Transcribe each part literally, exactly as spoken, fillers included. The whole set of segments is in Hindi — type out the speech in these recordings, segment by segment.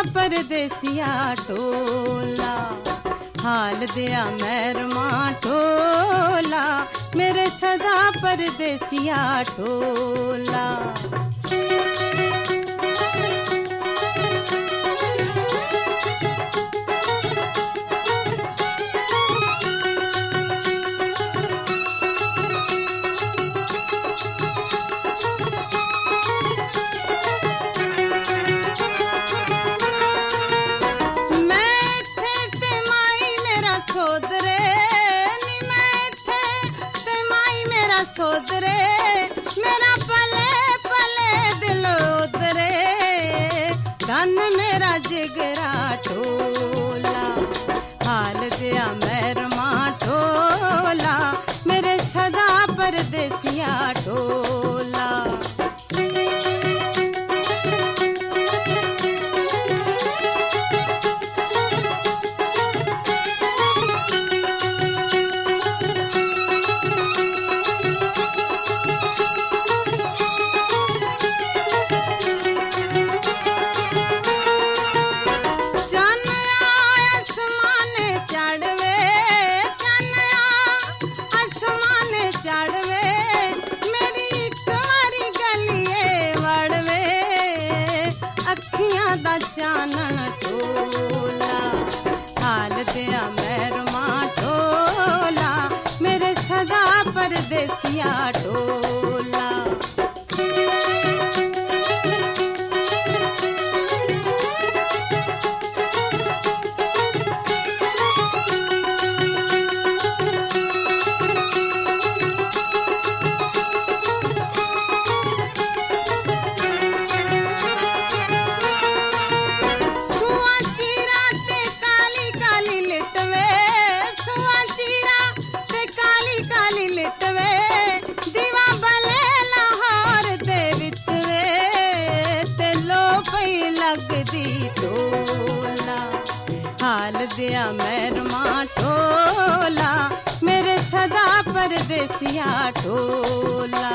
परदेसिया टोला, हाल दिया मेहरमा टोला, मेरे सदा परदेसिया टोला। सोदरे मेरा पले पले दिल उदरे, धन मेरा जिगरा टोला, हाल दिया मेहरमा टोला, मेरे सदा परदेसिया टोला। चानन टोला, हाल दिया मेहरमा टोला, मेरे सदा परदेसिया टोला। लगदी टोला, हाल दिया मेहरमा टोला, मेरे सदा परदेसिया टोला।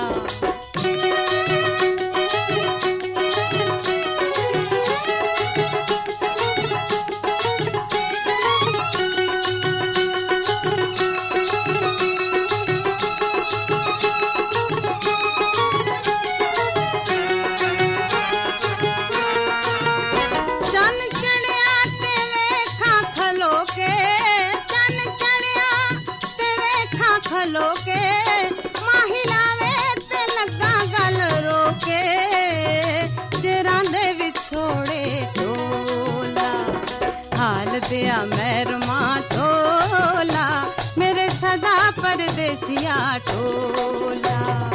खलो के माहिलावे ते लगा गल रोके, सिरां दे विछोड़े टोला, हाल दिया मेहरमा टोला, मेरे सदा परदेसिया टोला।